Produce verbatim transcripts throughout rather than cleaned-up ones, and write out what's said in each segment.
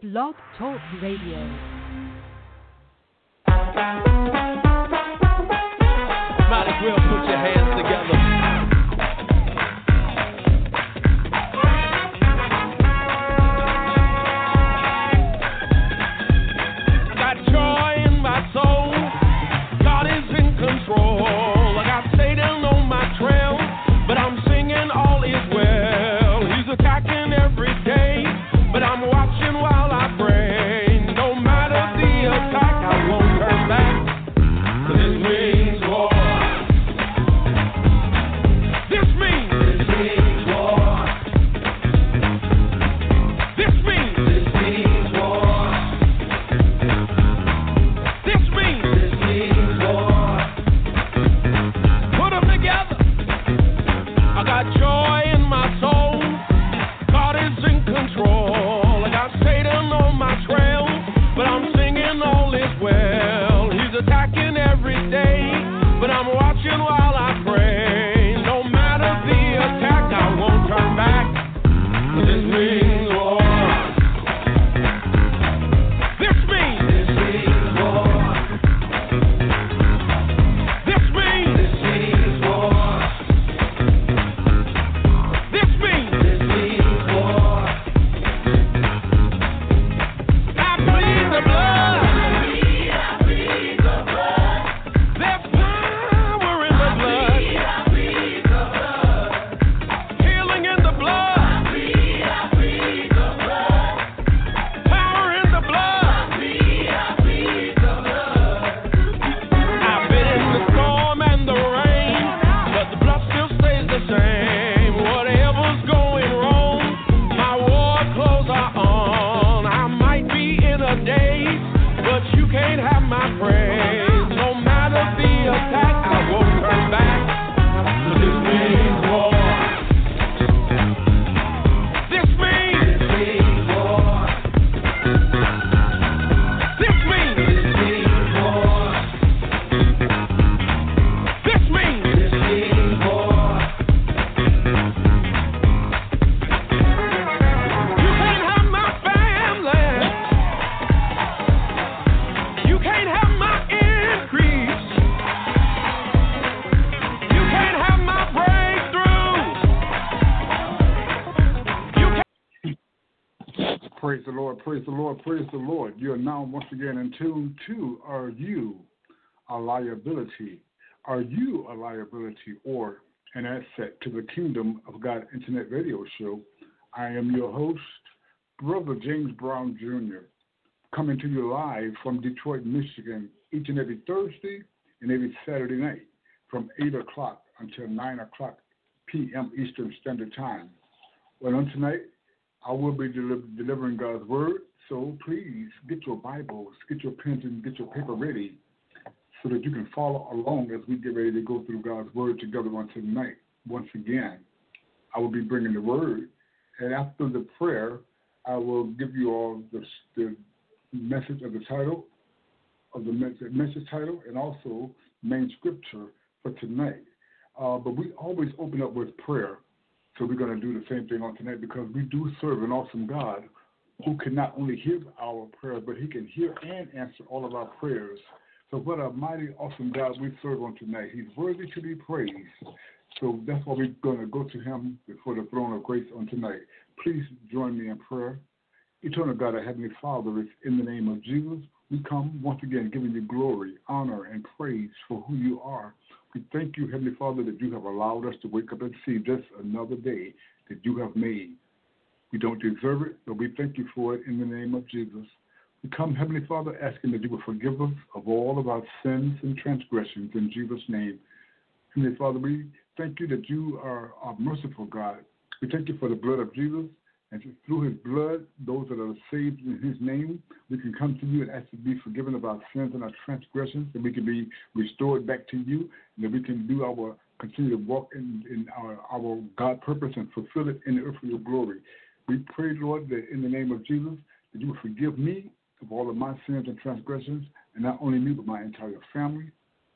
Blog Talk Radio. Might as well put your hands together. Got joy in my soul. God is in control. I got Satan on my trail, but I'm singing all is well. He's attacking every day, but I'm watching while I pray. No matter the attack, I won't turn back. 'Cause it means war. This means this means war. This means this means war. This means this means war. Put them together. I got joy in my soul. God is in control. I got Satan on my trail, but I'm singing all is well. He's attacking every day, but I'm watching while I pray. No matter the attack, I won't turn back. 'Cause this means war. This means this means war. This means this means war. This means this means war. I plead the blood. I plead the blood. There's power in the blood. I plead the blood. Healing in the blood. I plead, I plead the blood. Power in the blood. I plead, I plead the blood. I've been in the storm and the rain, but the blood still stays the same. Whatever's going wrong, my war clothes are on. I might be in a daze, but you can't have my praise. No matter the attack, I won't turn back. 'Cause this means war. This means this means war. This means this means war. This means this means war. You can't have my family. You can't have my increase. You can't have my breakthrough. You can't. Praise the Lord, praise the Lord, praise the Lord. You are now once again in tune to Are You a Liability? Are you a liability or an asset to the Kingdom of God Internet Radio Show? I am your host, Brother James Brown Junior, coming to you live from Detroit, Michigan, each and every Thursday and every Saturday night from eight o'clock until nine o'clock p.m. Eastern Standard Time. Well, on tonight, I will be deli- delivering God's Word, so please get your Bibles, get your pens, and get your paper ready so that you can follow along as we get ready to go through God's Word together on tonight. Once again, I will be bringing the Word, and after the prayer, I will give you all the, the message of the title, of the message, message title, and also main scripture for tonight. Uh, but we always open up with prayer. So we're going to do the same thing on tonight because we do serve an awesome God who can not only hear our prayers, but he can hear and answer all of our prayers. So what a mighty, awesome God we serve on tonight. He's worthy to be praised. So that's why we're going to go to him before the throne of grace on tonight. Please join me in prayer. Eternal God, our Heavenly Father, it's in the name of Jesus. We come once again giving you glory, honor, and praise for who you are. We thank you, Heavenly Father, that you have allowed us to wake up and see just another day that you have made. We don't deserve it, but we thank you for it in the name of Jesus. We come, Heavenly Father, asking that you will forgive us of all of our sins and transgressions in Jesus' name. Heavenly Father, we thank you that you are a merciful God. We thank you for the blood of Jesus, and through his blood, those that are saved in his name, we can come to you and ask to be forgiven of our sins and our transgressions, that we can be restored back to you, and that we can do our continue to walk in, in our, our God purpose and fulfill it in the earth for your glory. We pray, Lord, that in the name of Jesus, that you will forgive me of all of my sins and transgressions, and not only me, but my entire family.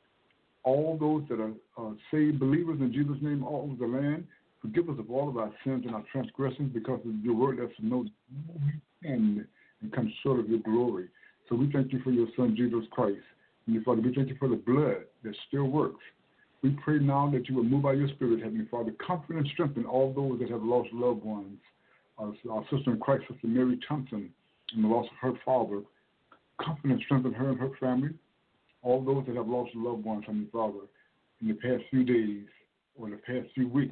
All those that are uh, saved believers in Jesus' name all over the land, Forgive us of all of our sins and our transgressions, because of your word lets us know we can and come sword of your glory. So we thank you for your Son, Jesus Christ. Heavenly Father, we thank you for the blood that still works. We pray now that you will move by your Spirit, Heavenly Father, comfort and strengthen all those that have lost loved ones. Our, our sister in Christ, Sister Mary Thompson, and the loss of her father. Comfort and strengthen her and her family. All those that have lost loved ones, Heavenly Father, in the past few days or in the past few weeks.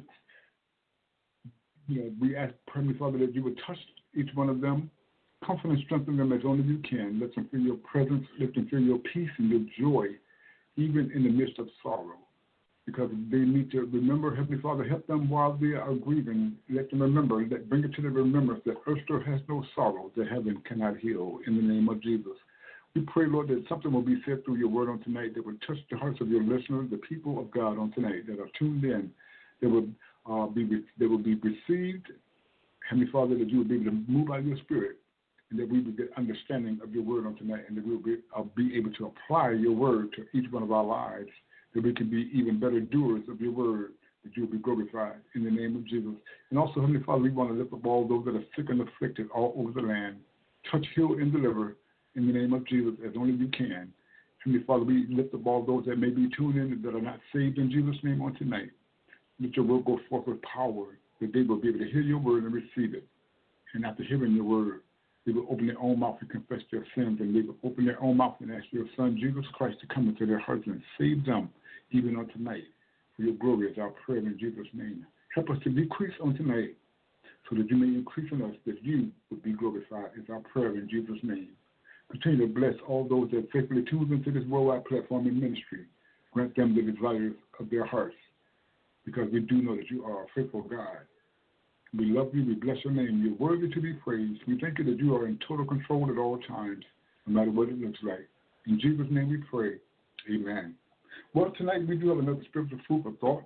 You know, we ask, Heavenly Father, that you would touch each one of them, comfort and strengthen them as only you can. Let them feel your presence, let them feel your peace and your joy, even in the midst of sorrow. Because they need to remember, Heavenly Father, help them while they are grieving. Let them remember, that bring it to the remembrance that earth still has no sorrow that heaven cannot heal, in the name of Jesus. We pray, Lord, that something will be said through your word on tonight that will touch the hearts of your listeners, the people of God on tonight that are tuned in. They will uh, be they will be received, Heavenly Father, that you will be able to move by your Spirit, and that we will get understanding of your word on tonight, and that we will be, uh, be able to apply your word to each one of our lives, that we can be even better doers of your word, that you will be glorified in the name of Jesus. And also, Heavenly Father, we want to lift up all those that are sick and afflicted all over the land. Touch, heal, and deliver in the name of Jesus as only you can. Heavenly Father, we lift up all those that may be tuned in that are not saved in Jesus' name on tonight. Let your word go forth with power, that they will be able to hear your word and receive it. And after hearing your word, they will open their own mouth and confess their sins, and they will open their own mouth and ask your Son, Jesus Christ, to come into their hearts and save them, even on tonight. For your glory is our prayer in Jesus' name. Help us to decrease on tonight, so that you may increase in us, that you would be glorified, is our prayer in Jesus' name. Continue to bless all those that faithfully tune into this worldwide platform and ministry. Grant them the desires of their hearts, because we do know that you are a faithful God. We love you. We bless your name. You're worthy to be praised. We thank you that you are in total control at all times, no matter what it looks like. In Jesus' name we pray. Amen. Well, tonight we do have another spiritual food for thought.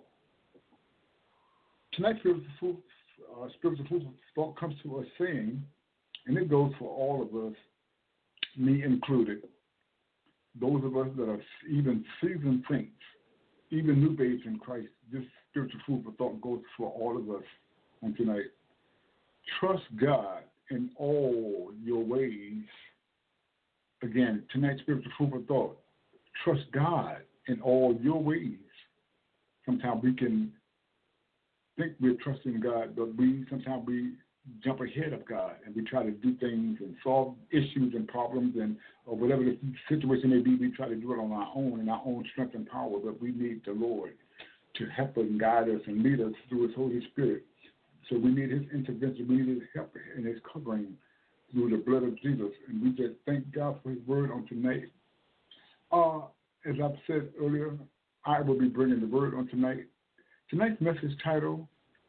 Tonight's spiritual food, uh, spiritual food for thought comes to us saying, and it goes for all of us, me included, those of us that are even seasoned saints, even new babes in Christ. This spiritual food for thought goes for all of us on tonight. Trust God in all your ways. Again, tonight's spiritual food for thought. Trust God in all your ways. Sometimes we can think we're trusting God, but we sometimes we jump ahead of God and we try to do things and solve issues and problems and or whatever the situation may be. We try to do it on our own, in our own strength and power, but we need the Lord to help us and guide us and lead us through His Holy Spirit. So we need His intervention. We need His help and His covering through the blood of Jesus. And we just thank God for His word on tonight. Uh, as I've said earlier, I will be bringing the word on tonight. Tonight's message title,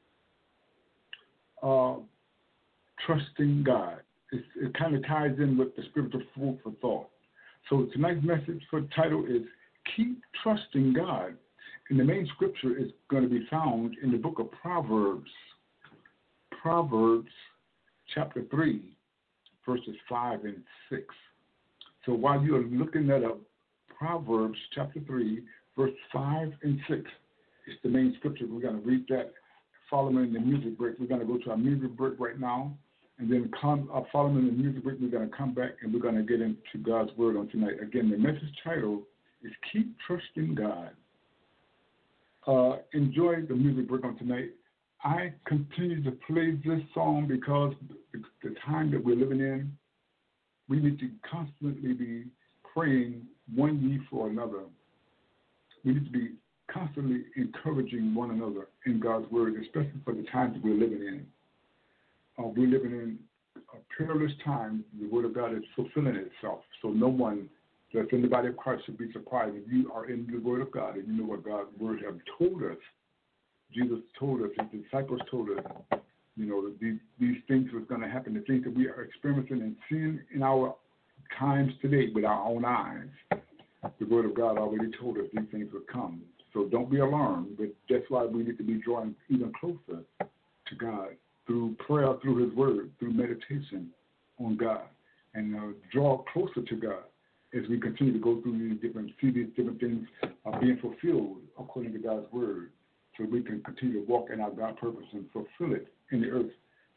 uh, Trusting God. It's, it kind of ties in with the spiritual food for thought. So tonight's message for title is Keep Trusting God. And the main scripture is going to be found in the book of Proverbs. Proverbs chapter three, verses five and six. So while you are looking that up, Proverbs chapter three, verse five and six is the main scripture. We're going to read that following the music break. We're going to go to our music break right now. And then come, uh, following the music break, we're going to come back and we're going to get into God's word on tonight. Again, the message title is Keep Trusting God. Uh, enjoy the music break on tonight. I continue to play this song because the, the time that we're living in, we need to constantly be praying one ye for another. We need to be constantly encouraging one another in God's word, especially for the times that we're living in. Uh, we're living in a perilous time. The word of God is fulfilling itself. So no one that's in the body of Christ should be surprised if you are in the word of God and you know what God's word has told us. Jesus told us, his disciples told us, you know, that these, these things was going to happen, the things that we are experiencing and seeing in our times today with our own eyes. The word of God already told us these things would come. So don't be alarmed, but that's why we need to be drawing even closer to God through prayer, through his word, through meditation on God, and uh, draw closer to God as we continue to go through these different, see these different things are being fulfilled according to God's word, so we can continue to walk in our God purpose and fulfill it in the earth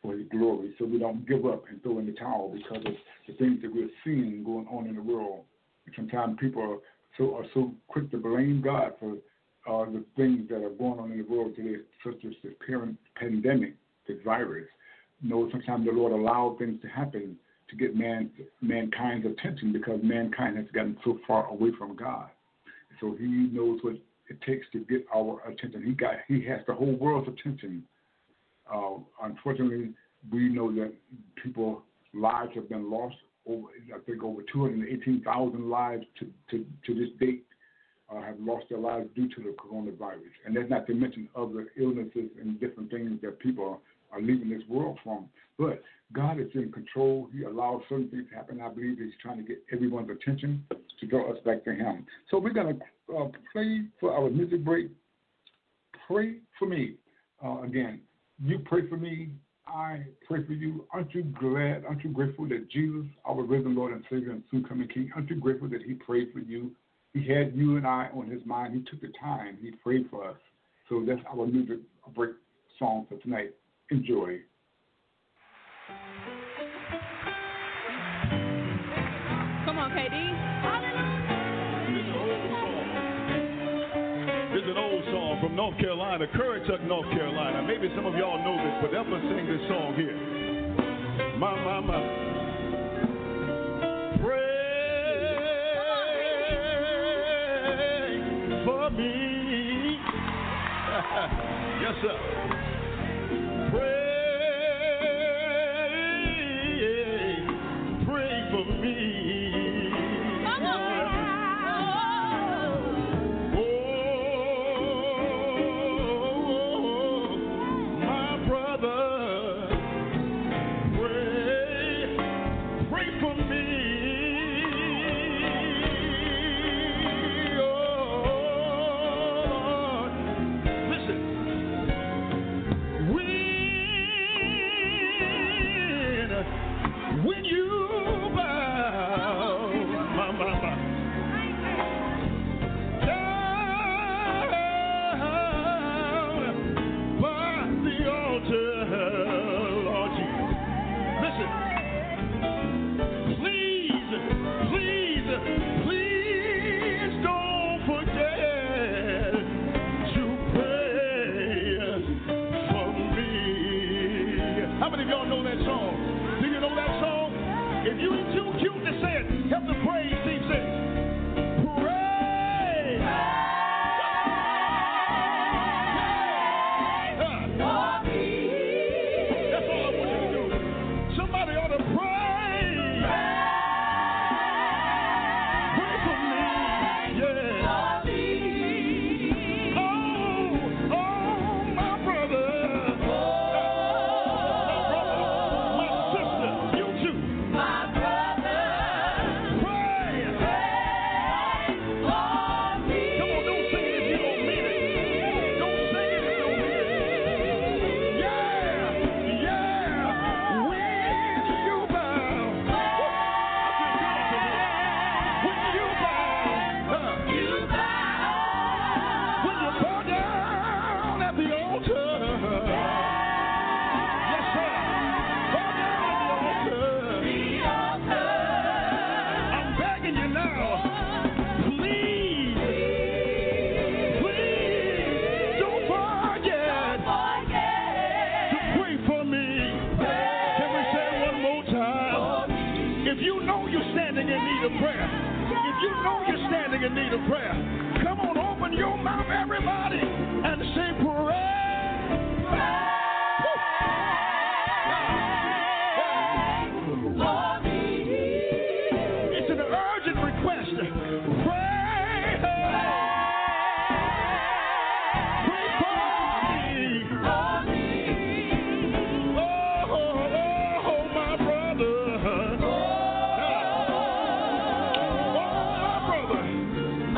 for his glory, so we don't give up and throw in the towel because of the things that we're seeing going on in the world. And sometimes people are so are so quick to blame God for uh, the things that are going on in the world today, such as this parent pandemic, this virus. You know, sometimes the Lord allows things to happen to get man mankind's attention because mankind has gotten so far away from God. So he knows what it takes to get our attention. He got he has the whole world's attention. Uh, unfortunately, we know that people's lives have been lost. Over, I think over two hundred eighteen thousand lives to, to, to this date uh, have lost their lives due to the coronavirus. And that's not to mention other illnesses and different things that people are leaving this world from. But God is in control. He allows certain things to happen. I believe he's trying to get everyone's attention to draw us back to him. So we're going to uh, play for our music break. Pray for me. Uh, again, you pray for me. I pray for you. Aren't you glad, aren't you grateful that Jesus, our risen Lord and Savior and soon coming King, aren't you grateful that he prayed for you? He had you and I on his mind. He took the time. He prayed for us. So that's our music break song for tonight. Enjoy. Come on, K D. This is an old song from North Carolina, Currituck, North Carolina. Maybe some of y'all know this, but I'm going to sing this song here. My, my, my. Pray for me. Yes, sir. Pray, pray for me. Come on.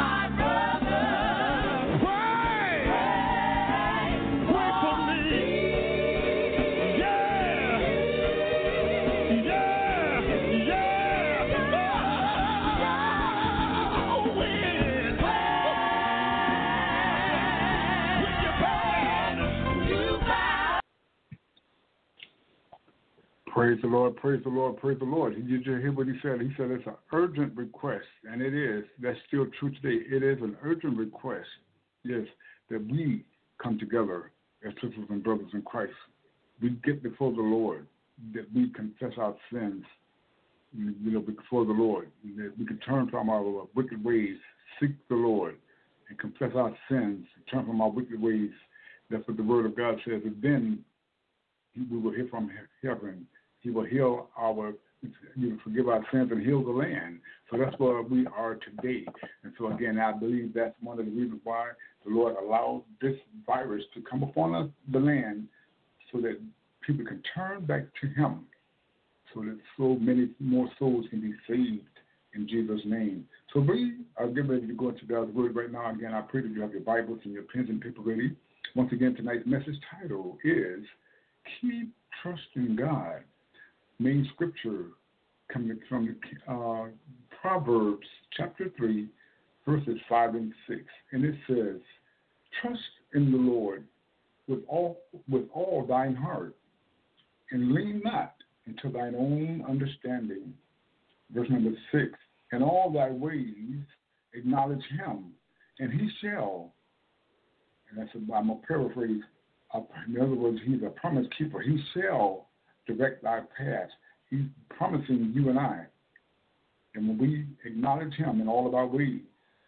Pray for me. Praise the Lord, praise the Lord, praise the Lord. Did you hear what he said? He said it's an urgent request, and it is. That's still true today. It is an urgent request, yes, that we come together as sisters and brothers in Christ. We get before the Lord, that we confess our sins, you know, before the Lord, that we can turn from our wicked ways, seek the Lord, and confess our sins, turn from our wicked ways. That's what the Word of God says. And then we will hear from heaven. He will heal our, you know, forgive our sins and heal the land. So that's where we are today. And so again, I believe that's one of the reasons why the Lord allowed this virus to come upon us, the land, so that people can turn back to Him, so that so many more souls can be saved in Jesus' name. So we are getting ready to go into God's Word right now. Again, I pray that you have your Bibles and your pens and paper ready. Once again, tonight's message title is Keep Trusting God. Main scripture coming from uh, Proverbs chapter three, verses five and six. And it says, trust in the Lord with all with all thine heart, and lean not into thine own understanding. Verse number six, in all thy ways acknowledge him, and he shall, and that's a, I'm going to paraphrase, uh, in other words, he's a promise keeper. He shall direct thy path. He's promising you and I. And when we acknowledge him in all of our ways,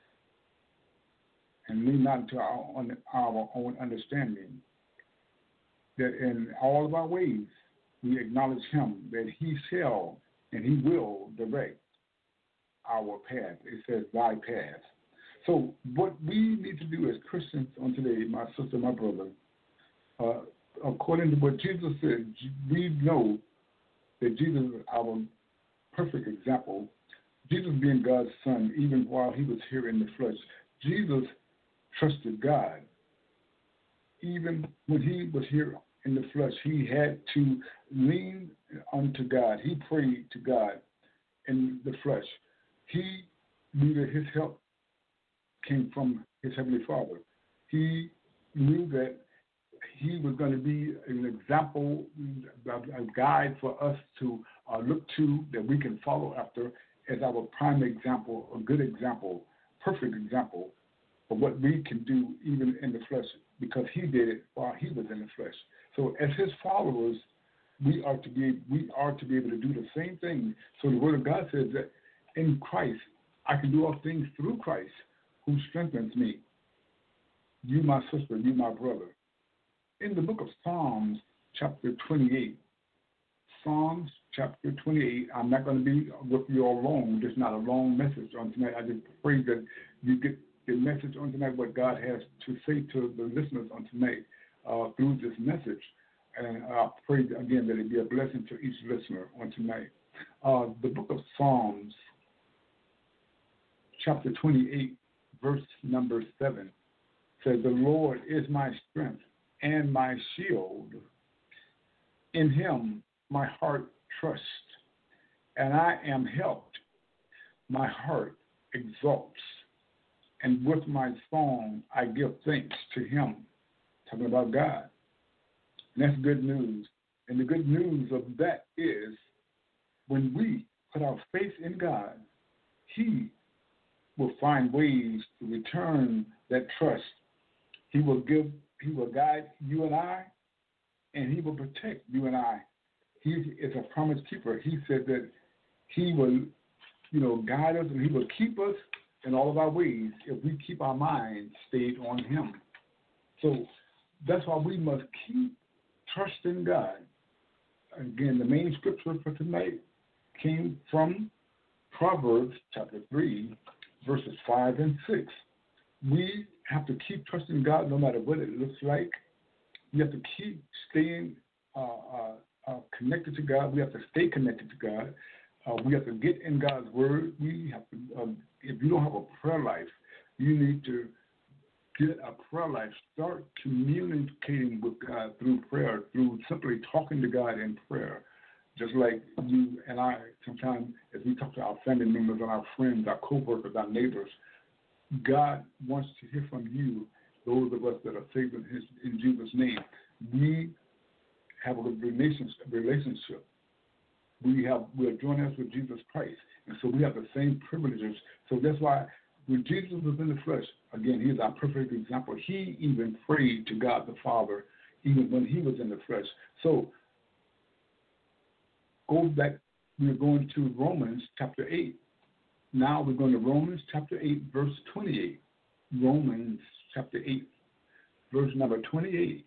and lean not into our own, our own understanding, that in all of our ways we acknowledge him, that he shall and he will direct our path. It says thy path. So what we need to do as Christians on today, my sister, my brother, uh, according to what Jesus said, we know that Jesus is our perfect example. Jesus being God's son, even while he was here in the flesh, Jesus trusted God. Even when he was here in the flesh, he had to lean unto God. He prayed to God in the flesh. He knew that his help came from his Heavenly Father. He knew that he was going to be an example, a guide for us to uh, look to, that we can follow after as our prime example, a good example, perfect example of what we can do even in the flesh, because he did it while he was in the flesh. So as his followers, we are to be we are to be able to do the same thing. So the Word of God says that in Christ, I can do all things through Christ who strengthens me. You, my sister, you, my brother. In the book of Psalms, chapter twenty-eight, Psalms chapter twenty-eight, I'm not going to be with you all long. There's not a long message on tonight. I just pray that you get the message on tonight, what God has to say to the listeners on tonight uh, through this message. And I pray, again, that it be a blessing to each listener on tonight. Uh, the book of Psalms, chapter twenty-eight, verse number seven, says, the Lord is my strength and my shield. In him my heart trusts, and I am helped. My heart exalts, and with my song I give thanks to him. Talking about God. And that's good news. And the good news of that is when we put our faith in God, he will find ways to return that trust. He will give, he will guide you and I, and he will protect you and I. He is a promise keeper. He said that he will, you know, guide us and he will keep us in all of our ways if we keep our minds stayed on him. So that's why we must keep trusting God. Again, the main scripture for tonight came from Proverbs chapter three, verses five and six. We have to keep trusting God no matter what it looks like. We have to keep staying uh, uh, uh, connected to God. We have to stay connected to God. Uh, we have to get in God's word. We have to. Um, if you don't have a prayer life, you need to get a prayer life. Start communicating with God through prayer, through simply talking to God in prayer. Just like you and I, sometimes as we talk to our family members and our friends, our co-workers, our neighbors, God wants to hear from you, those of us that are saved in, his, in Jesus' name. We have a relationship, relationship we have we are joining us with Jesus Christ, and so we have the same privileges. So that's why when Jesus was in the flesh, again, he is our perfect example. He even prayed to God the Father, even when he was in the flesh. So go back. We're going to Romans chapter eight. Now we're going to Romans chapter eight, verse twenty-eight. Romans chapter eight, verse number twenty-eight.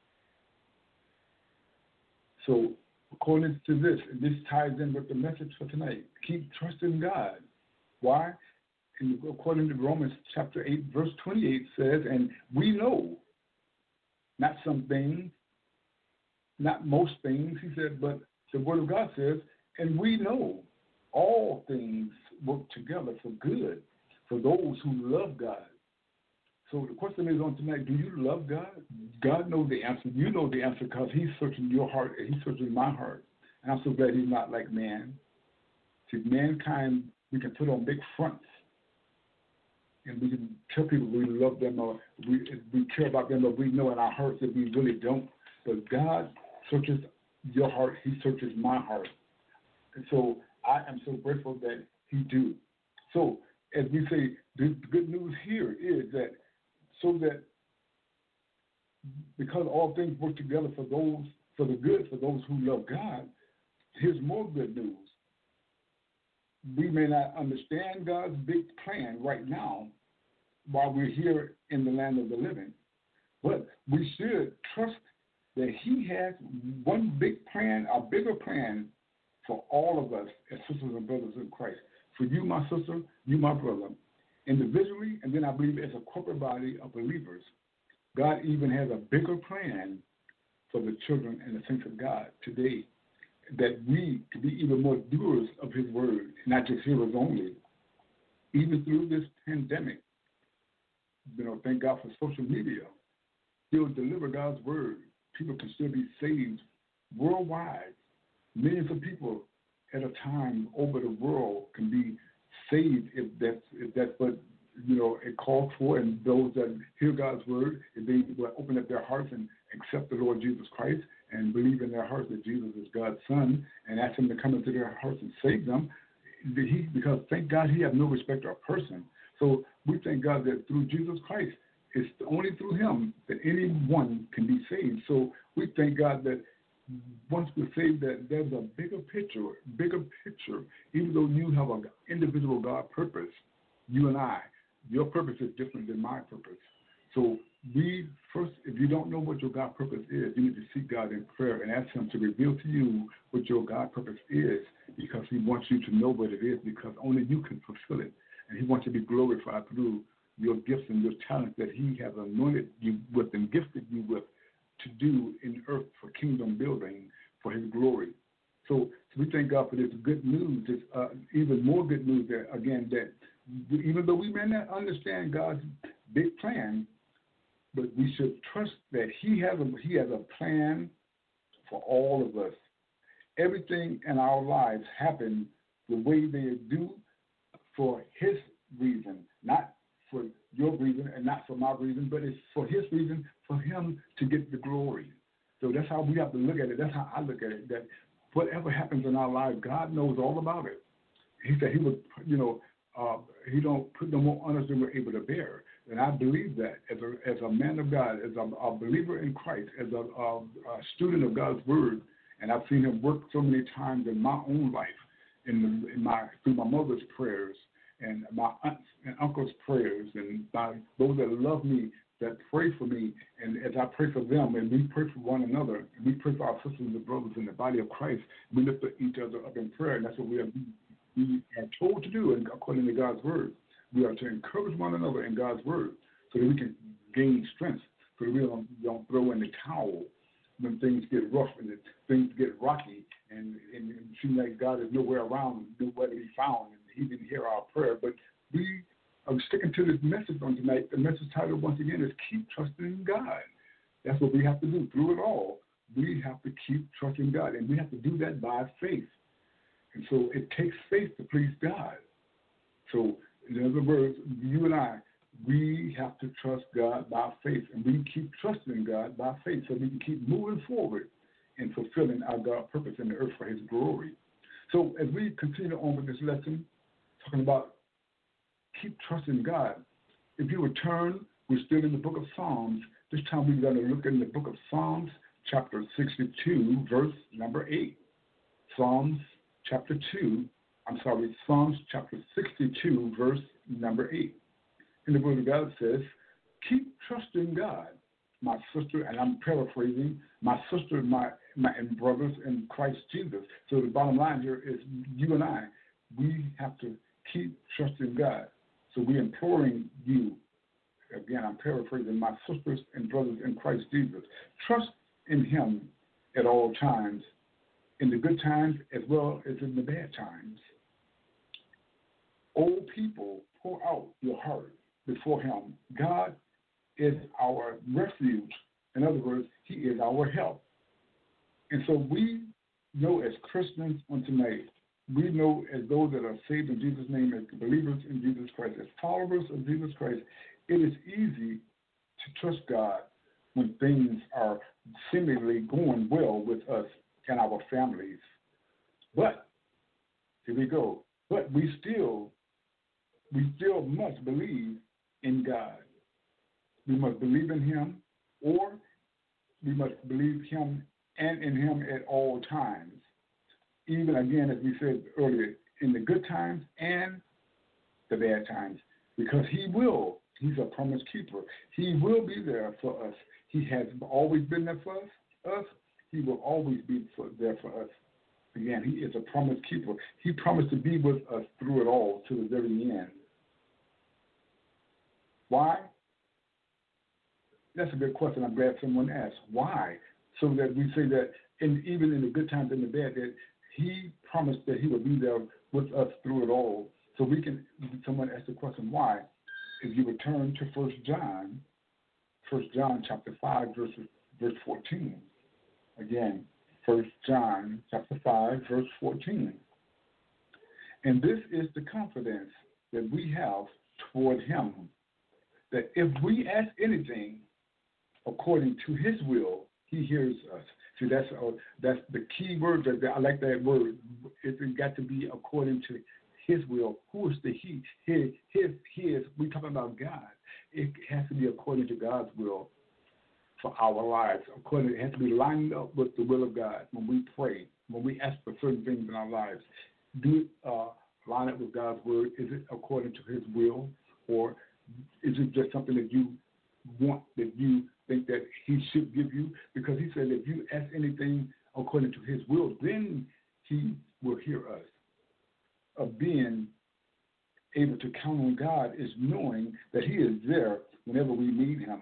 So according to this, and this ties in with the message for tonight, keep trusting God. Why? And according to Romans chapter eight, verse twenty-eight says, and we know, not some things, not most things, he said, but the word of God says, and we know all things work together for good for those who love God. So the question is on tonight, do you love God? God knows the answer. You know the answer because he's searching your heart and he's searching my heart. And I'm so glad he's not like man. See, mankind, we can put on big fronts. And we can tell people we love them or we, we care about them, but we know in our hearts that we really don't. But God searches your heart. He searches my heart. And so I am so grateful that he do. So as we say, the good news here is that so that because all things work together for those, for the good, for those who love God, here's more good news. We may not understand God's big plan right now while we're here in the land of the living, but we should trust that he has one big plan, a bigger plan for all of us as sisters and brothers in Christ. For you, my sister, you, my brother, individually, and then I believe as a corporate body of believers, God even has a bigger plan for the children and the saints of God today, that we could be even more doers of his word, not just hearers only. Even through this pandemic, you know, thank God for social media, still deliver God's word. People can still be saved worldwide. Millions of people at a time over the world can be saved if that's if that's what you know it calls for, and those that hear God's word, if they will open up their hearts and accept the Lord Jesus Christ and believe in their hearts that Jesus is God's Son and ask him to come into their hearts and save them, he, because thank God he has no respect of person. So we thank God that through Jesus Christ, it's only through him that anyone can be saved. So we thank God that once we're saved, that there's a bigger picture, bigger picture, even though you have an individual God purpose, you and I, your purpose is different than my purpose. So we first, if you don't know what your God purpose is, you need to seek God in prayer and ask him to reveal to you what your God purpose is, because he wants you to know what it is, because only you can fulfill it. And he wants to be glorified through your gifts and your talents that he has anointed you with and gifted you with to do in earth for kingdom building for his glory. So, so we thank God for this good news, this uh, even more good news that, again, that even though we may not understand God's big plan, but we should trust that he has a, he has a plan for all of us. Everything in our lives happen the way they do for his reason, not for your reason and not for my reason, but it's for his reason, for him to get the glory. So that's how we have to look at it. That's how I look at it, that whatever happens in our lives, God knows all about it. He said he would, you know, uh, he don't put no more on us than we're able to bear. And I believe that as a, as a man of God, as a, a believer in Christ, as a, a, a student of God's word, and I've seen him work so many times in my own life, in, the, in my through my mother's prayers, and my aunts and uncles' prayers, and by those that love me, that pray for me, and as I pray for them, and we pray for one another, and we pray for our sisters and brothers in the body of Christ, we lift each other up in prayer, and that's what we are, we are told to do, and according to God's word. We are to encourage one another in God's word so that we can gain strength, so that we don't, don't throw in the towel when things get rough and things get rocky, and, and it seems like God is nowhere around, nowhere to be found, and he didn't hear our prayer. But we are sticking to this message on tonight. The message title, once again, is Keep Trusting in God. That's what we have to do through it all. We have to keep trusting God, and we have to do that by faith. And so it takes faith to please God. So in other words, you and I, we have to trust God by faith, and we keep trusting God by faith so we can keep moving forward and fulfilling our God purpose in the earth for his glory. So as we continue on with this lesson, talking about keep trusting God, if you would turn, we're still in the book of Psalms. This time we're going to look in the book of Psalms, chapter sixty-two, verse number eight. Psalms chapter two, I'm sorry, Psalms chapter sixty-two, verse number eight. And the word of God says, keep trusting God, my sister, and I'm paraphrasing, my sister my, my, and brothers in Christ Jesus. So the bottom line here is you and I, we have to keep trusting God. So we're imploring you, again, I'm paraphrasing, my sisters and brothers in Christ Jesus, trust in him at all times, in the good times as well as in the bad times. Old people, pour out your heart before him. God is our refuge. In other words, he is our help. And so we know as Christians on tonight, we know as those that are saved in Jesus' name, as believers in Jesus Christ, as followers of Jesus Christ, it is easy to trust God when things are seemingly going well with us and our families. But, here we go, but we still, we still must believe in God. We must believe in him, or we must believe him and in him at all times. Even, again, as we said earlier, in the good times and the bad times, because he will, he's a promise keeper. He will be there for us. He has always been there for us. us. He will always be for, there for us. Again, he is a promise keeper. He promised to be with us through it all to the very end. Why? That's a good question. I'm glad someone asked. Why? So that we say that in, even in the good times and the bad, that he promised that he would be there with us through it all. So we can, someone asked the question, why? If you would turn to First John, First John chapter five, verse, verse fourteen. Again, First John chapter five, verse fourteen. And this is the confidence that we have toward him, that if we ask anything according to his will, he hears us. See, that's uh, that's the key word. That, I like that word. It's got to be according to his will. Who is the he? His, his, his. We're talking about God. It has to be according to God's will for our lives. According, it has to be lined up with the will of God when we pray, when we ask for certain things in our lives. Do it uh, line up with God's word? Is it according to his will, or is it just something that you want, that you think that he should give you? Because he said if you ask anything according to his will, then he will hear us. Of being able to count on God is knowing that he is there whenever we need him.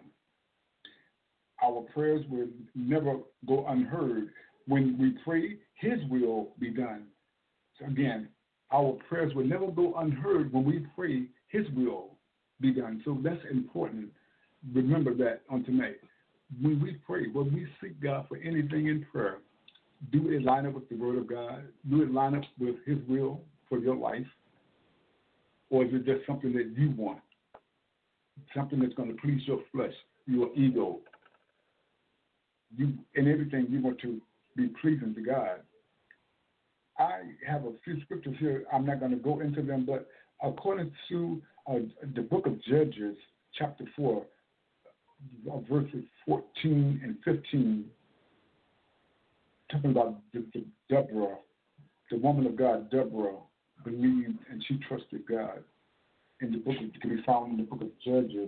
Our prayers will never go unheard. When we pray, his will be done. So again, our prayers will never go unheard when we pray, his will be done. So that's important. Remember that on tonight. When we pray, when we seek God for anything in prayer, do it line up with the word of God? Do it line up with his will for your life? Or is it just something that you want? Something that's going to please your flesh, your ego. You, in everything, you want to be pleasing to God. I have a few scriptures here. I'm not going to go into them, but according to uh, the book of Judges, chapter four, uh, verses fourteen and fifteen, talking about the, the Deborah, the woman of God, Deborah, believed and she trusted God. In the book, it can be found in the book of Judges,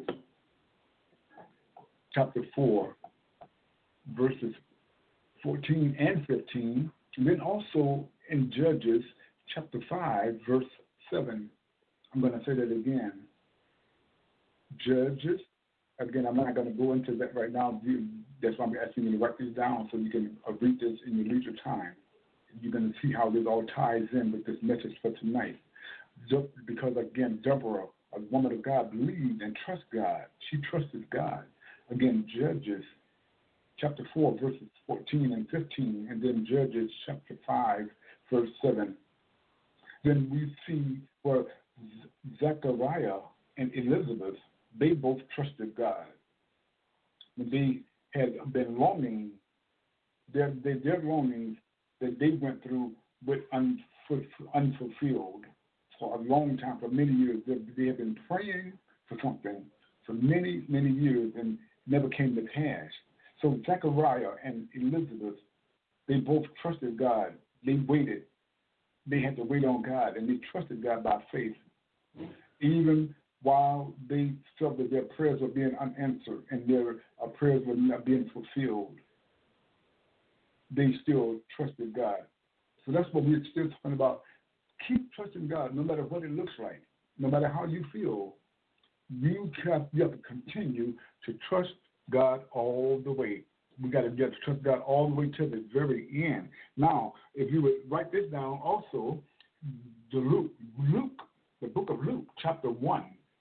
chapter four, verses fourteen and fifteen, and then also in Judges, chapter five, verse seven. I'm going to say that again. Judges, again, I'm not going to go into that right now. That's why I'm asking you to write this down so you can read this in your leisure time. You're going to see how this all ties in with this message for tonight. Just because, again, Deborah, a woman of God, believed and trusted God. She trusted God. Again, Judges, chapter four, verses fourteen and fifteen, and then Judges, chapter five, verse seven. Then we see where Zechariah and Elizabeth, they both trusted God. They had been longing, their, their, their longings that they went through with unfulfilled for a long time, for many years. They, they have been praying for something for many, many years and never came to pass. So Zechariah and Elizabeth, they both trusted God. They waited. They had to wait on God, and they trusted God by faith. Even while they felt that their prayers were being unanswered and their uh, prayers were not being fulfilled, they still trusted God. So that's what we're still talking about. Keep trusting God no matter what it looks like, no matter how you feel. You have, you have to continue to trust God all the way. We got to get to trust God all the way to the very end. Now, if you would write this down also, the Luke, Luke, the book of Luke, chapter one.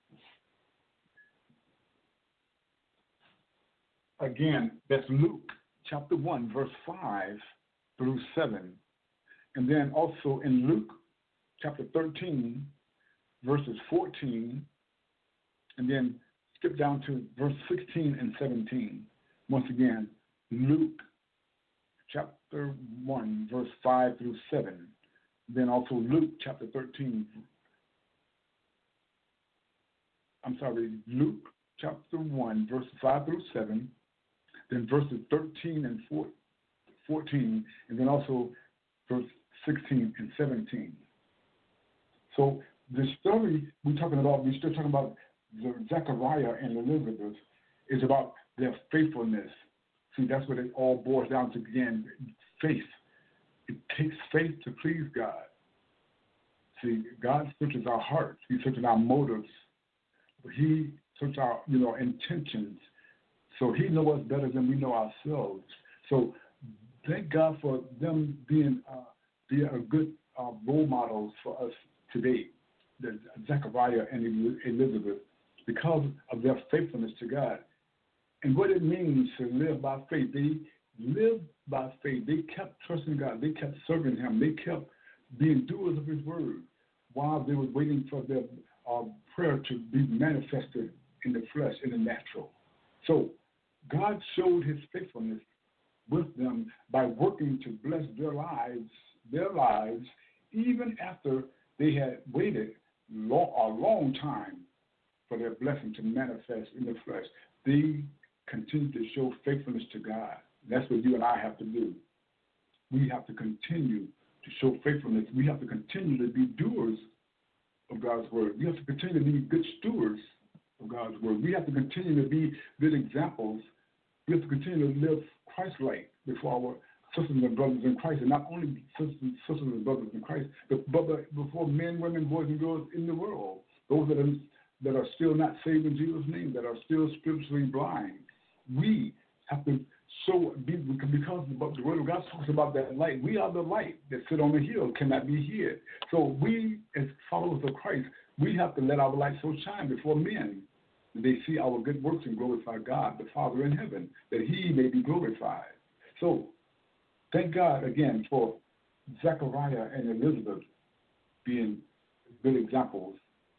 Again, that's Luke, chapter one, verse five through seven. And then also in Luke, chapter thirteen, verses fourteen, and then skip down to verse sixteen and seventeen. Once again, Luke, chapter one, verse five through seven. Then also Luke, chapter thirteen. I'm sorry, Luke, chapter one, verse five through seven. Then verses thirteen and fourteen, and then also verse sixteen and seventeen. So the story we're talking about, we're still talking about the Zechariah and Elizabeth, is about their faithfulness. See, that's what it all boils down to again, faith. It takes faith to please God. See, God searches our hearts. He searches our motives. He searches our, you know, intentions. So he knows us better than we know ourselves. So thank God for them being uh, being a good uh, role models for us today, the Zechariah and Elizabeth, because of their faithfulness to God. And what it means to live by faith. They lived by faith. They kept trusting God. They kept serving him. They kept being doers of his word while they were waiting for their uh, prayer to be manifested in the flesh, in the natural. So God showed his faithfulness with them by working to bless their lives, their lives, even after they had waited long, a long time for their blessing to manifest in the flesh. They continued to show faithfulness to God. That's what you and I have to do. We have to continue to show faithfulness. We have to continue to be doers of God's word. We have to continue to be good stewards of God's word. We have to continue to be good examples. We have to continue to live Christ-like before our sisters and brothers in Christ, and not only sisters, sisters and brothers in Christ, but before men, women, boys, and girls in the world, those that are, that are still not saved in Jesus' name, that are still spiritually blind. We have to show, because the word of God talks about that light. We are the light that sit on the hill, cannot be hid. So we, as followers of Christ, we have to let our light so shine before men that they see our good works and glorify God, the Father in heaven, that he may be glorified. So thank God again for Zechariah and Elizabeth being good examples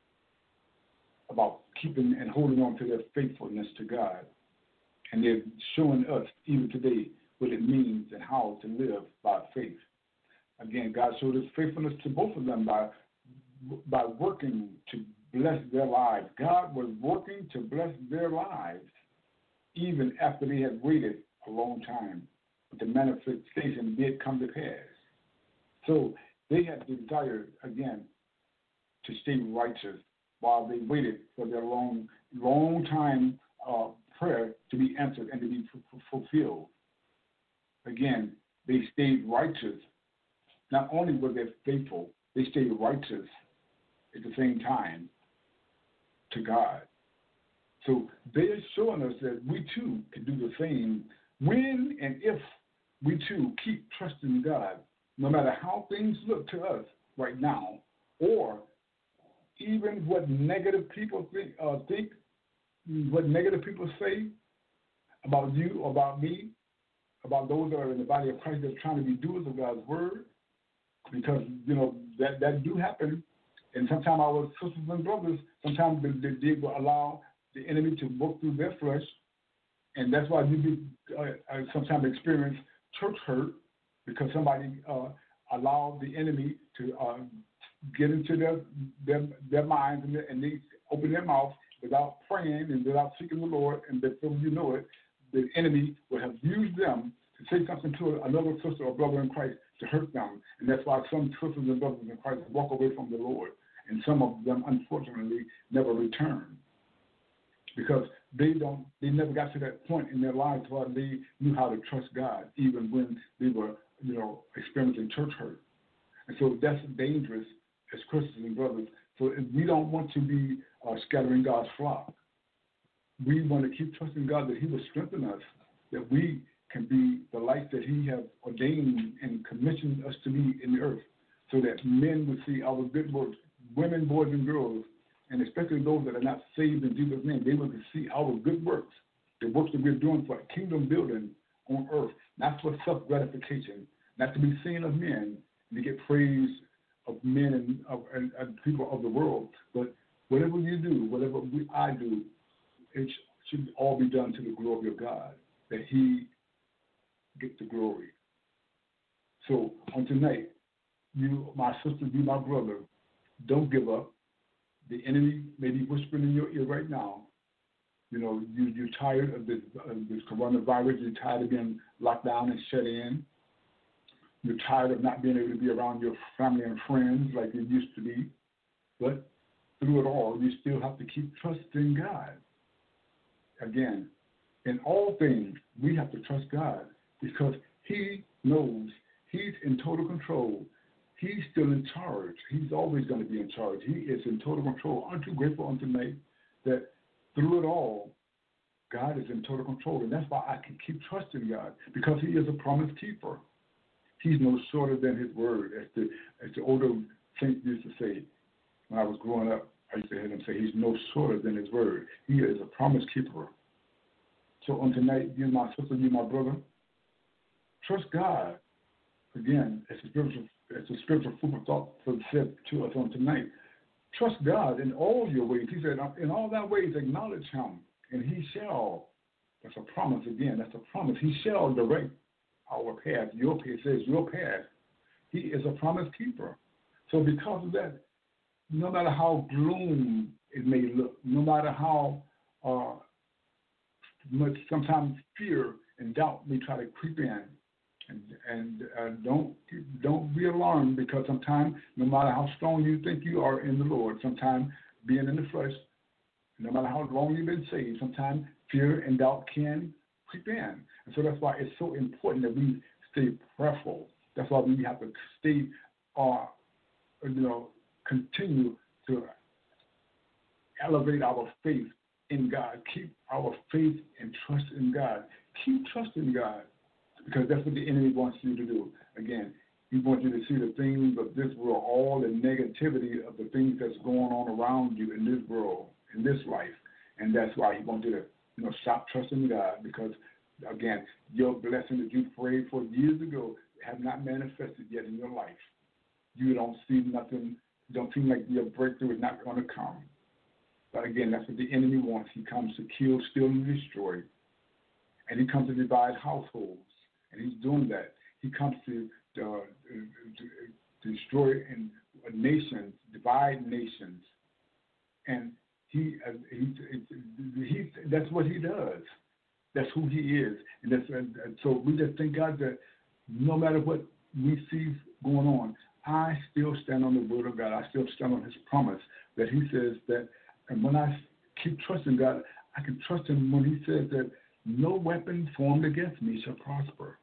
about keeping and holding on to their faithfulness to God. And they're showing us, even today, what it means and how to live by faith. Again, God showed his faithfulness to both of them by, by working to bless their lives. God was working to bless their lives even after they had waited a long time. But the manifestation did come to pass. So they had desired, again, to stay righteous while they waited for their long, long time uh, prayer to be answered and to be f- fulfilled. Again, they stayed righteous. Not only were they faithful, they stayed righteous at the same time to God. So they are showing us that we too can do the same when and if we too keep trusting God, no matter how things look to us right now, or even what negative people think, uh, think what negative people say about you, about me, about those that are in the body of Christ that are trying to be doers of God's word, because, you know, that, that do happen. And sometimes our sisters and brothers, sometimes they, they will allow the enemy to work through their flesh, and that's why you do uh, sometimes experience church hurt, because somebody uh, allow the enemy to uh, get into their their, their minds and, and they open their mouth without praying and without seeking the Lord, and before you know it, the enemy will have used them to say something to another sister or brother in Christ to hurt them. And that's why some sisters and brothers in Christ walk away from the Lord, and some of them, unfortunately, never return because they don't. They never got to that point in their lives where they knew how to trust God, even when they were, you know, experiencing church hurt. And so that's dangerous as Christians and brothers. So we don't want to be uh, scattering God's flock. We want to keep trusting God that He will strengthen us, that we can be the light that He has ordained and commissioned us to be in the earth, so that men will see our good works, women, boys, and girls, and especially those that are not saved in Jesus' name, they will see our good works, the works that we're doing for kingdom building on earth, not for self-gratification, not to be seen of men and to get praise of men and, of, and, and people of the world, but whatever you do, whatever we, I do, it should all be done to the glory of God, that He get the glory. So on tonight, you, my sister, you, my brother, don't give up. The enemy may be whispering in your ear right now. You know, you, you're tired of this, uh, this coronavirus. You're tired of being locked down and shut in. You're tired of not being able to be around your family and friends like you used to be. But through it all, you still have to keep trusting God. Again, in all things, we have to trust God because He knows He's in total control. He's still in charge. He's always going to be in charge. He is in total control. Aren't you grateful on tonight that through it all, God is in total control? And that's why I can keep trusting God, because He is a promise keeper. He's no shorter than His word. As the, as the older saints used to say when I was growing up, I used to hear them say, He's no shorter than His word. He is a promise keeper. So on tonight, you, my sister, you, my brother, trust God. Again, as the spiritual, as the spiritual food for thought said to us on tonight, trust God in all your ways. He said, in all thy ways acknowledge Him, and He shall. That's a promise again. That's a promise. He shall direct our path. Your path, it says your path. He is a promise keeper. So because of that, no matter how gloom it may look, no matter how uh, much sometimes fear and doubt may try to creep in, and, and uh, don't don't be alarmed, because sometimes, no matter how strong you think you are in the Lord, sometimes being in the flesh, no matter how long you've been saved, sometimes fear and doubt can creep in. And so that's why it's so important that we stay prayerful. That's why we have to stay, uh, you know, continue to elevate our faith in God. Keep our faith and trust in God. Keep trusting God, because that's what the enemy wants you to do. Again, he wants you to see the things of this world, all the negativity of the things that's going on around you in this world, in this life. And that's why he wants you to, you know, stop trusting God, because, again, your blessing that you prayed for years ago have not manifested yet in your life. You don't see nothing. It don't seem like your breakthrough is not going to come. But again, that's what the enemy wants. He comes to kill, steal, and destroy. And he comes to divide households. And he's doing that. He comes to, uh, to destroy and nations, divide nations. And he, uh, he, he, that's what he does. That's who he is. And, that's, and so we just thank God that no matter what we see going on, I still stand on the word of God. I still stand on his promise that he says that, and when I keep trusting God, I can trust him when he says that no weapon formed against me shall prosper.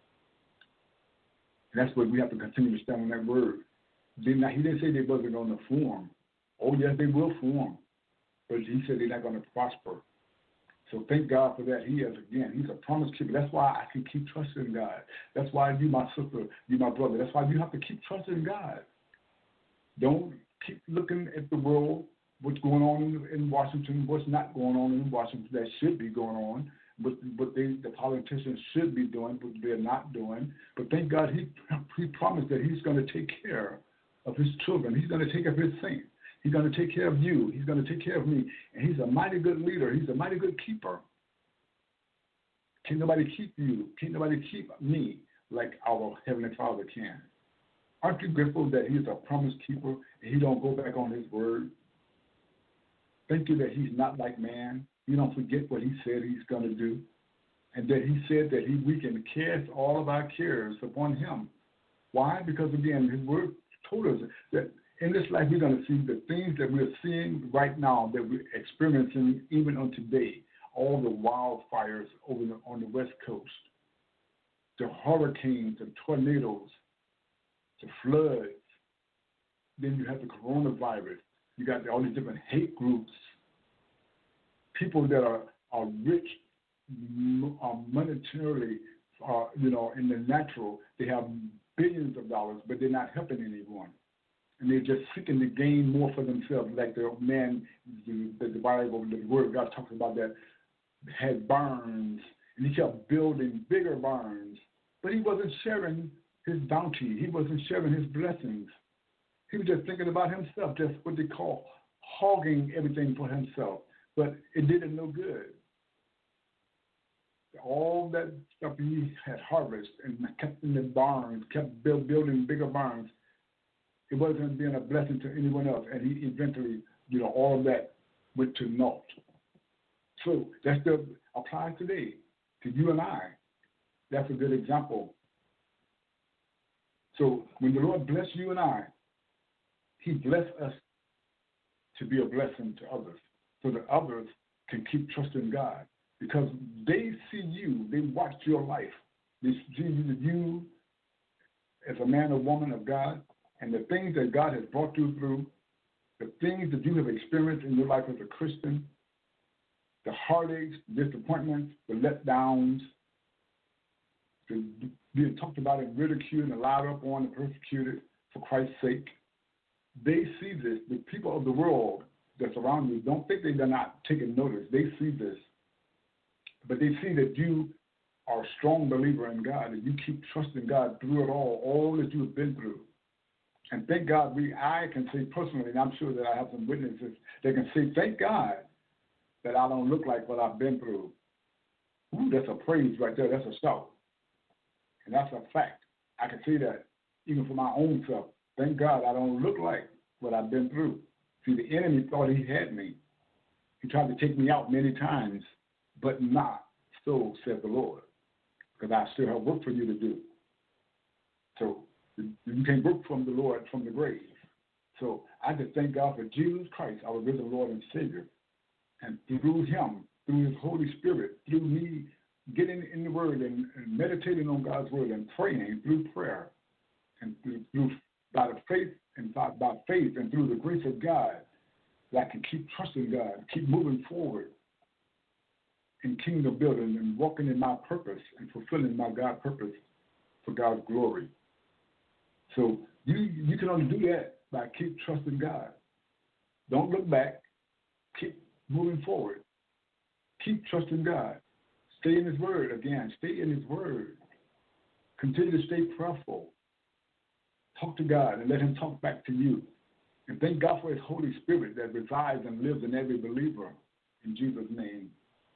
And that's what we have to continue to stand on that word. Now, he didn't say they wasn't going to form. Oh, yes, they will form. But he said they're not going to prosper. So thank God for that. He is, again, he's a promise keeper. That's why I can keep trusting God. That's why you, my sister, you, my brother, that's why you have to keep trusting God. Don't keep looking at the world, what's going on in, in Washington, what's not going on in Washington that should be going on, what, what they, the politicians should be doing, but they're not doing. But thank God he, he promised that he's going to take care of his children. He's going to take care of his saints. He's going to take care of you. He's going to take care of me. And he's a mighty good leader. He's a mighty good keeper. Can't nobody keep you. Can't nobody keep me like our Heavenly Father can. Aren't you grateful that he's a promise keeper and he don't go back on his word? Thank you that he's not like man. You don't forget what he said he's going to do. And that he said that he, we can cast all of our cares upon him. Why? Because, again, his word told us that in this life we're going to see the things that we're seeing right now, that we're experiencing even on today, all the wildfires over the, on the West Coast, the hurricanes, the tornadoes, the floods. Then you have the coronavirus. You got all these different hate groups, people that are, are rich, are monetarily, uh, you know, in the natural. They have billions of dollars, but they're not helping anyone. And they're just seeking to gain more for themselves, like the man, the, the Bible, the Word of God talks about that, had barns, and he kept building bigger barns, but he wasn't sharing his bounty. He wasn't sharing his blessings. He was just thinking about himself, just what they call hogging everything for himself, but it did him no good. All that stuff he had harvested and kept in the barns, kept build, building bigger barns, it wasn't being a blessing to anyone else, and he eventually, you know, all of that went to naught. So that still applies today to you and I. That's a good example. So when the Lord bless you and I, he blessed us to be a blessing to others, so that others can keep trusting God. Because they see you, they watch your life. They see you as a man or woman of God, and the things that God has brought you through, the things that you have experienced in your life as a Christian, the heartaches, disappointments, the letdowns, the being talked about and ridiculed and lied up on and persecuted for Christ's sake. They see this. The people of the world that's around you don't think they're not taking notice. They see this. But they see that you are a strong believer in God, and you keep trusting God through it all, all that you have been through. And thank God, we I can say personally, and I'm sure that I have some witnesses that can say, thank God that I don't look like what I've been through. Ooh, that's a praise right there. That's a shout. And that's a fact. I can say that even for my own self. Thank God I don't look like what I've been through. See, the enemy thought he had me. He tried to take me out many times, but not so, said the Lord, because I still have work for you to do. So you can't work from the Lord from the grave. So I just thank God for Jesus Christ, our risen Lord and Savior. And through him, through his Holy Spirit, through me getting in the Word and, and meditating on God's Word and praying through prayer and through, through by the faith and by, by faith and through the grace of God, that I can keep trusting God, keep moving forward in kingdom building and walking in my purpose and fulfilling my God purpose for God's glory. So you you can only do that by keep trusting God. Don't look back. Keep moving forward. Keep trusting God. Stay in his word. Again, stay in his word. Continue to stay prayerful. Talk to God and let him talk back to you. And thank God for his Holy Spirit that resides and lives in every believer. In Jesus' name.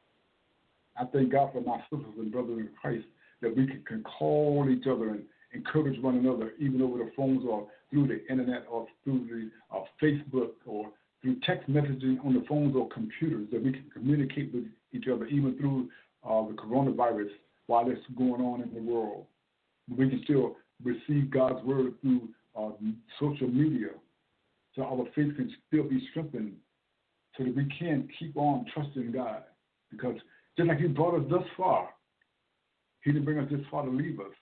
I thank God for my sisters and brothers in Christ that we can, can call each other and encourage one another, even over the phones or through the internet or through the uh, Facebook or through text messaging on the phones or computers, that we can communicate with each other, even through uh, the coronavirus while it's going on in the world. We can still receive God's word through uh, social media, so our faith can still be strengthened, so that we can keep on trusting God. Because just like he brought us thus far, he didn't bring us this far to leave us.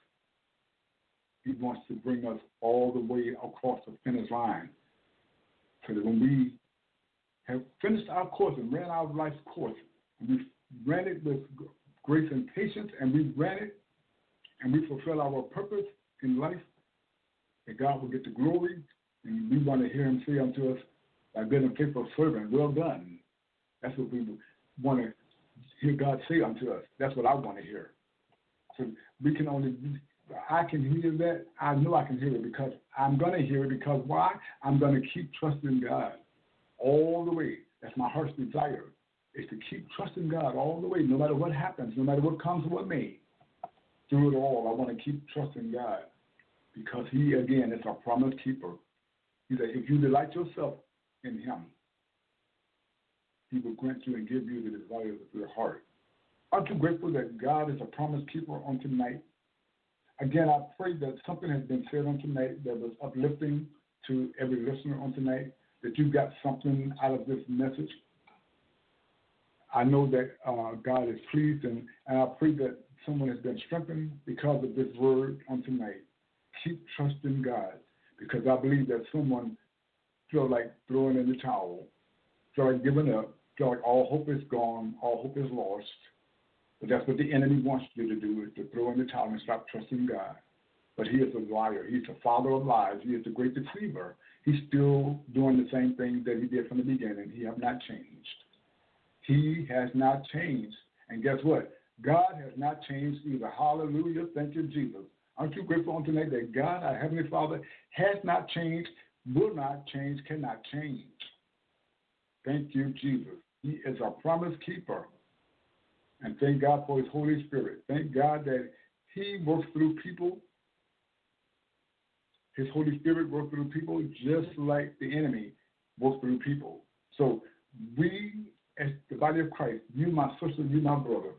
He wants to bring us all the way across the finish line, so that when we have finished our course and ran our life's course, and we ran it with grace and patience, and we ran it, and we fulfill our purpose in life, that God will get the glory, and we want to hear him say unto us, thy good and faithful servant, well done. That's what we want to hear God say unto us. That's what I want to hear. So we can only, I can hear that. I know I can hear it because I'm going to hear it because why? I'm going to keep trusting God all the way. That's my heart's desire, is to keep trusting God all the way, no matter what happens, no matter what comes or what may. Through it all, I want to keep trusting God because he, again, is a promise keeper. He said, if you delight yourself in him, he will grant you and give you the desires of your heart. Aren't you grateful that God is a promise keeper on tonight? Again, I pray that something has been said on tonight that was uplifting to every listener on tonight, that you got something out of this message. I know that uh, God is pleased, and, and I pray that someone has been strengthened because of this word on tonight. Keep trusting God, because I believe that someone feel like throwing in the towel, feel like giving up, feel like all hope is gone, all hope is lost. But that's what the enemy wants you to do, is to throw in the towel and stop trusting God. But he is a liar. He's the father of lies. He is the great deceiver. He's still doing the same thing that he did from the beginning. He has not changed. He has not changed. And guess what? God has not changed either. Hallelujah. Thank you, Jesus. Aren't you grateful on tonight that God, our Heavenly Father, has not changed, will not change, cannot change? Thank you, Jesus. He is a promise keeper. And thank God for his Holy Spirit. Thank God that he works through people. His Holy Spirit works through people just like the enemy works through people. So we, as the body of Christ, you, my sister, you, my brother,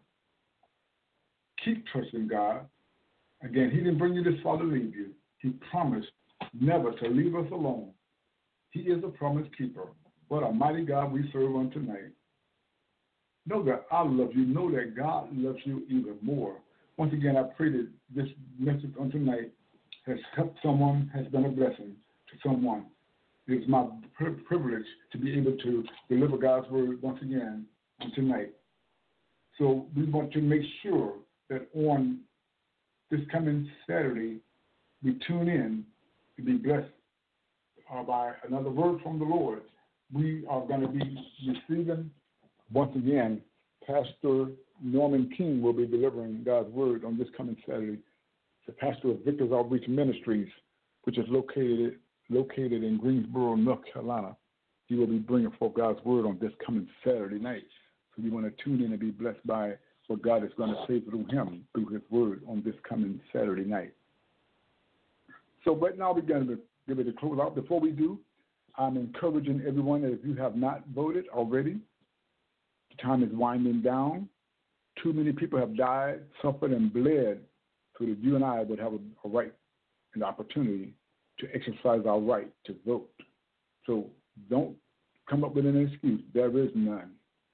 keep trusting God. Again, he didn't bring you this far to leave you. He promised never to leave us alone. He is a promise keeper. What a mighty God we serve on tonight. Know that I love you. Know that God loves you even more. Once again, I pray that this message on tonight has helped someone, has been a blessing to someone. It is my privilege to be able to deliver God's word once again on tonight. So we want to make sure that on this coming Saturday, we tune in to be blessed uh, by another word from the Lord. We are going to be receiving, once again, Pastor Norman King will be delivering God's word on this coming Saturday. The pastor of Victor's Outreach Ministries, which is located located in Greensboro, North Carolina. He will be bringing forth God's word on this coming Saturday night. So you want to tune in and be blessed by what God is going to say through him, through his word on this coming Saturday night. So right now we're going to give it a close out. Before we do, I'm encouraging everyone that if you have not voted already, the time is winding down. Too many people have died, suffered, and bled so that you and I would have a, a right and opportunity to exercise our right to vote. So don't come up with an excuse. There is none.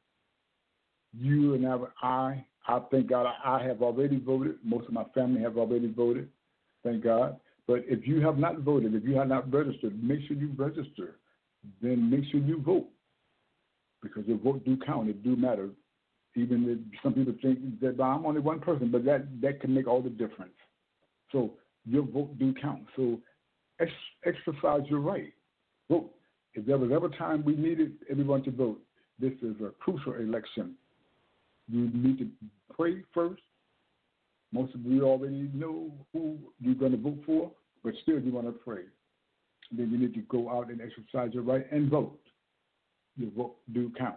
You and I, I thank God I have already voted. Most of my family have already voted, thank God. But if you have not voted, if you have not registered, make sure you register. Then make sure you vote, because your vote do count. It do matter. Even if some people think that well, I'm only one person, but that, that can make all the difference. So your vote do count. So ex- exercise your right. Vote. If there was ever time we needed everyone to vote, this is a crucial election. You need to pray first. Most of you already know who you're going to vote for, but still you want to pray. Then you need to go out and exercise your right and vote. Your vote do count.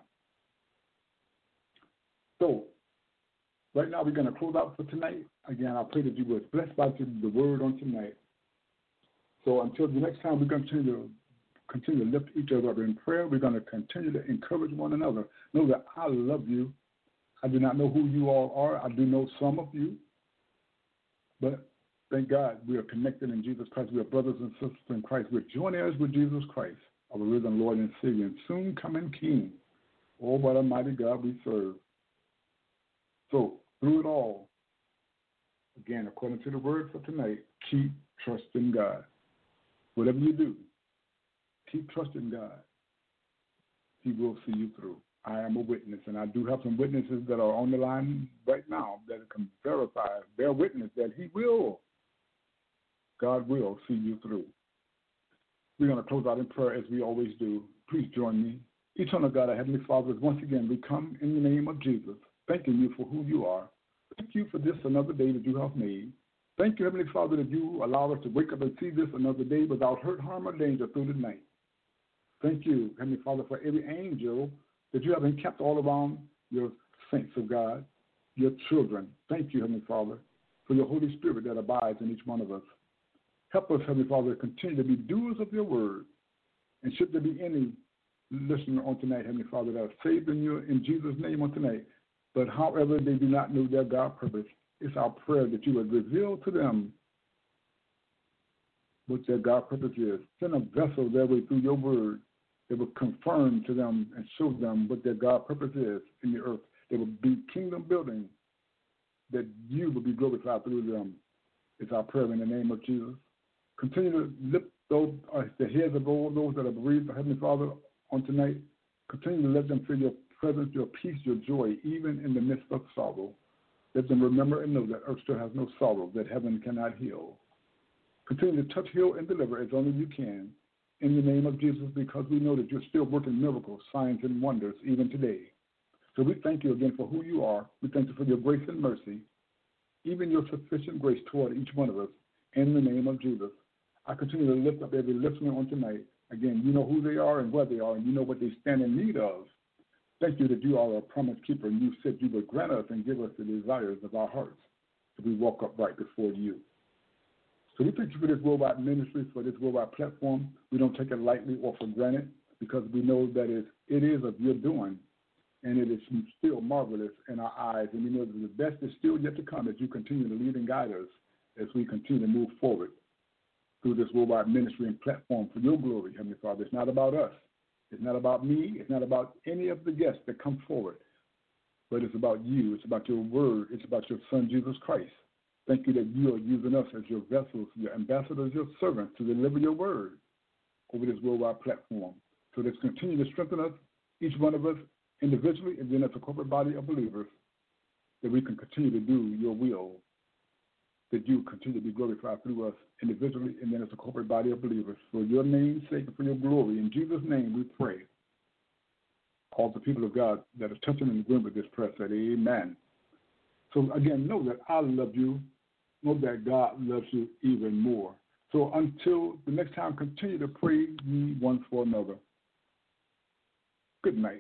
So, right now we're going to close out for tonight. Again, I pray that you were blessed by the word on tonight. So until the next time, we're going to continue to, continue to lift each other up in prayer. We're going to continue to encourage one another. Know that I love you. I do not know who you all are. I do know some of you. But thank God we are connected in Jesus Christ. We are brothers and sisters in Christ. We're joint heirs with Jesus Christ, our risen Lord and Savior, and soon coming King. Oh, what a mighty God we serve. So, through it all, again, according to the word for tonight, keep trusting God. Whatever you do, keep trusting God. He will see you through. I am a witness, and I do have some witnesses that are on the line right now that can verify, bear witness that he will, God will see you through. We're going to close out in prayer as we always do. Please join me. Eternal God, our Heavenly Father, once again, we come in the name of Jesus, thanking you for who you are. Thank you for this another day that you have made. Thank you, Heavenly Father, that you allow us to wake up and see this another day without hurt, harm, or danger through the night. Thank you, Heavenly Father, for every angel that you have encamped all around your saints of God, your children. Thank you, Heavenly Father, for your Holy Spirit that abides in each one of us. Help us, Heavenly Father, to continue to be doers of your word. And should there be any listener on tonight, Heavenly Father, that are saved in you in Jesus' name on tonight, but however they do not know their God purpose, it's our prayer that you would reveal to them what their God purpose is. Send a vessel their way through your word that will confirm to them and show them what their God purpose is in the earth. They will be kingdom building, that you will be glorified through them. It's our prayer in the name of Jesus. Continue to lift those, uh, the heads of all those that are bereaved, Heavenly Father, on tonight. Continue to let them feel your presence, your peace, your joy, even in the midst of sorrow. Let them remember and know that earth still has no sorrow, that heaven cannot heal. Continue to touch, heal, and deliver as only you can in the name of Jesus, because we know that you're still working miracles, signs, and wonders even today. So we thank you again for who you are. We thank you for your grace and mercy, even your sufficient grace toward each one of us in the name of Jesus. I continue to lift up every listener on tonight. Again, you know who they are and where they are, and you know what they stand in need of. Thank you that you are a promise keeper, and you said you would grant us and give us the desires of our hearts if we walk upright before you. So we thank you for this worldwide ministry, for this worldwide platform. We don't take it lightly or for granted, because we know that it, it is of your doing, and it is still marvelous in our eyes. And we know that the best is still yet to come as you continue to lead and guide us as we continue to move forward through this worldwide ministry and platform for your glory, Heavenly Father. It's not about us. It's not about me. It's not about any of the guests that come forward, but it's about you. It's about your word. It's about your Son, Jesus Christ. Thank you that you are using us as your vessels, your ambassadors, your servants to deliver your word over this worldwide platform. So let's continue to strengthen us, each one of us individually, and then as a corporate body of believers, that we can continue to do your will, that you continue to be glorified through us individually and then as a corporate body of believers. For your name's sake and for your glory, in Jesus' name we pray. All the people of God that are touching and agreeing with this prayer said, amen. So again, know that I love you. Know that God loves you even more. So until the next time, continue to pray ye one for another. Good night.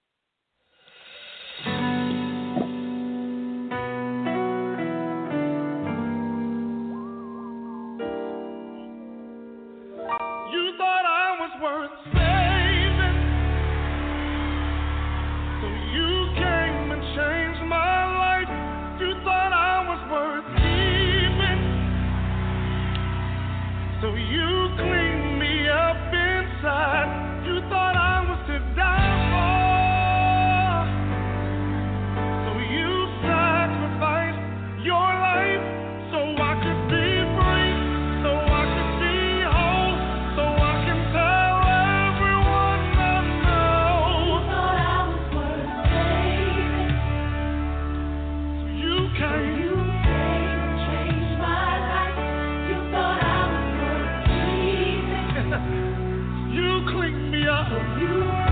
You thought I was worth saving, so you came and changed my life. You thought I was worth keeping, so you cleaned me up inside. You thought I was to die for, so you sacrificed your life so I could be free, so I could be whole, so I can tell everyone I know. You thought I was worth saving, so you came. You came and changed my life. You thought I was worth keeping. You cleaned me up. You